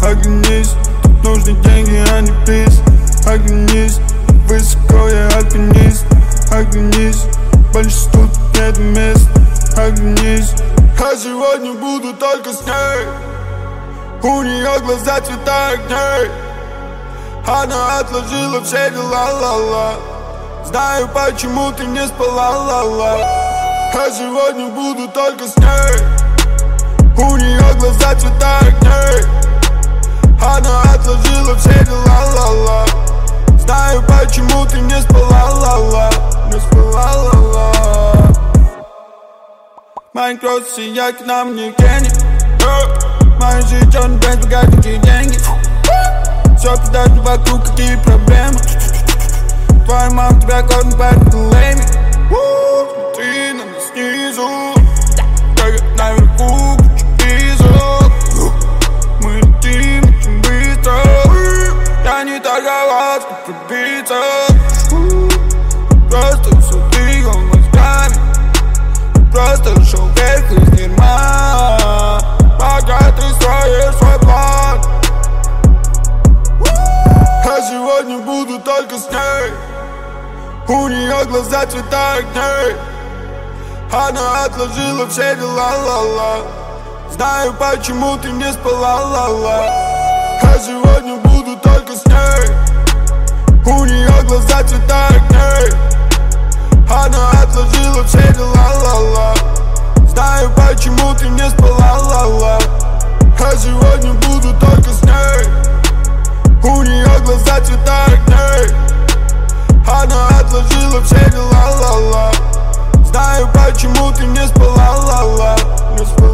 Оглянись, тут нужны деньги, а не приз. Оглянись, высоко я альпинист. Оглянись, больше тут нет мест. Оглянись, а сегодня буду только с ней. У нее глаза цвета огней. Она отложила все дела, ла-ла. Знаю, почему ты не спала, ла-ла. А сегодня буду только с ней. У нее глаза цвета огней. Она отложила все дела, ла-ла. Знаю, почему ты не спала, ла-ла. Не спала, ла-ла. Майнкрафт, я к нам не Кенни. Моя жизнь черный бренд, богатенькие деньги. Все пидают вокруг, какие проблемы. Твоя мама тебя кормит, поэтому лейми. Смотри на нас снизу, как наверху куча визок. Мы летим очень быстро. Я не торговал, чтобы пробиться. Просто все двигал мозгами. Просто шел вверх из дерьма. Пока ты строишь свой план. А сегодня буду только с ней. У нее глаза цвета огней. Она отложила все дела, ла-ла. Знаю, почему ты не спала, ла-ла. А сегодня буду только с ней. У нее глаза цвета огней. Она отложила все дела, ла-ла. Знаю, почему ты не спала, ла-ла. А сегодня буду только с ней. У нее глаза цвета огней. Она отложила все дела, ла-ла. Знаю, почему ты не спала, ла-ла. Не спала.